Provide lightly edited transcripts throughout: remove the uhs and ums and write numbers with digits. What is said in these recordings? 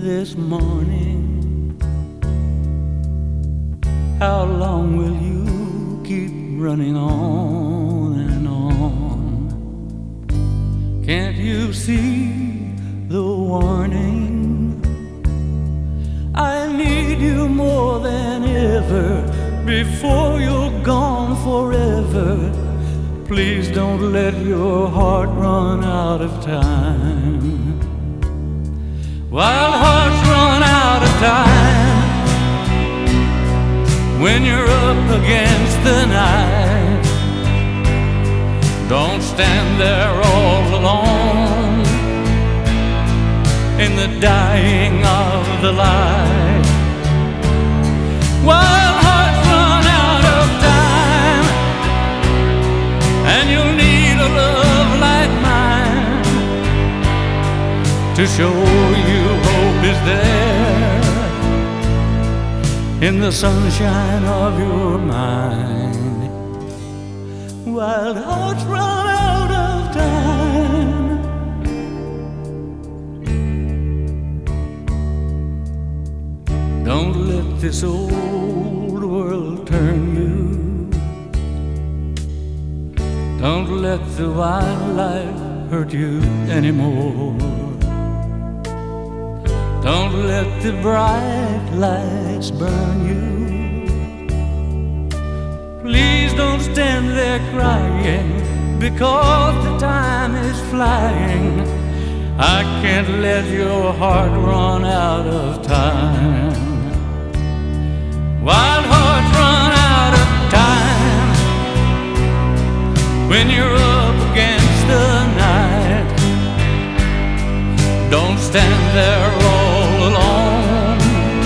this morning. How long will you keep running on and on? Can't you see the warning? I need you more than ever before you're gone forever. Please don't let your heart run out of time. Wild hearts run out of time when you're up against the night. Don't stand there all alone in the dying of the light. Wild hearts run out of time, and you'll need a love like mine to show you hope is there in the sunshine of your mind. Wild hearts run out of time. Don't let this old world turn you. Don't let the wildlife hurt you anymore. Don't let the bright lights burn you. Please don't stand there crying because the time is flying. I can't let your heart run out of time. Wild hearts run out of time when you're up against the night. Don't stand there all alone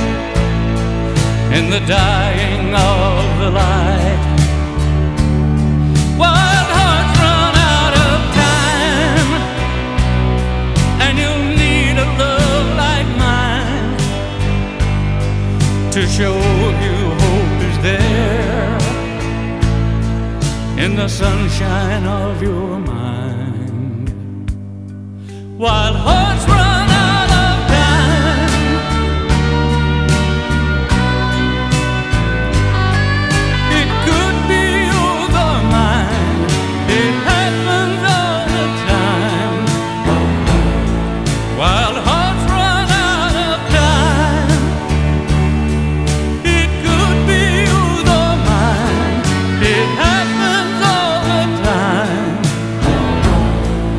in the dying of the light. Wild hearts run out of time, and you'll need a love like mine to show you hope is there in the sunshine of your mind. Wild hearts run out of time. It could be yours or mine. It happens all the time. Wild hearts run out of time. It could be yours or mine. It happens all the time.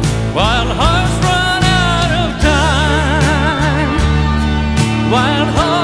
Wild hearts run out of time. Wild hearts